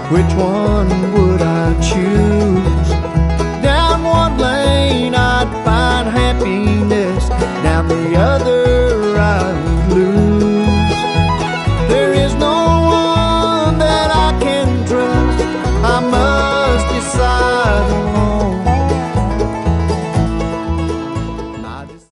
which one would I choose? Down one lane I'd find happiness, down the other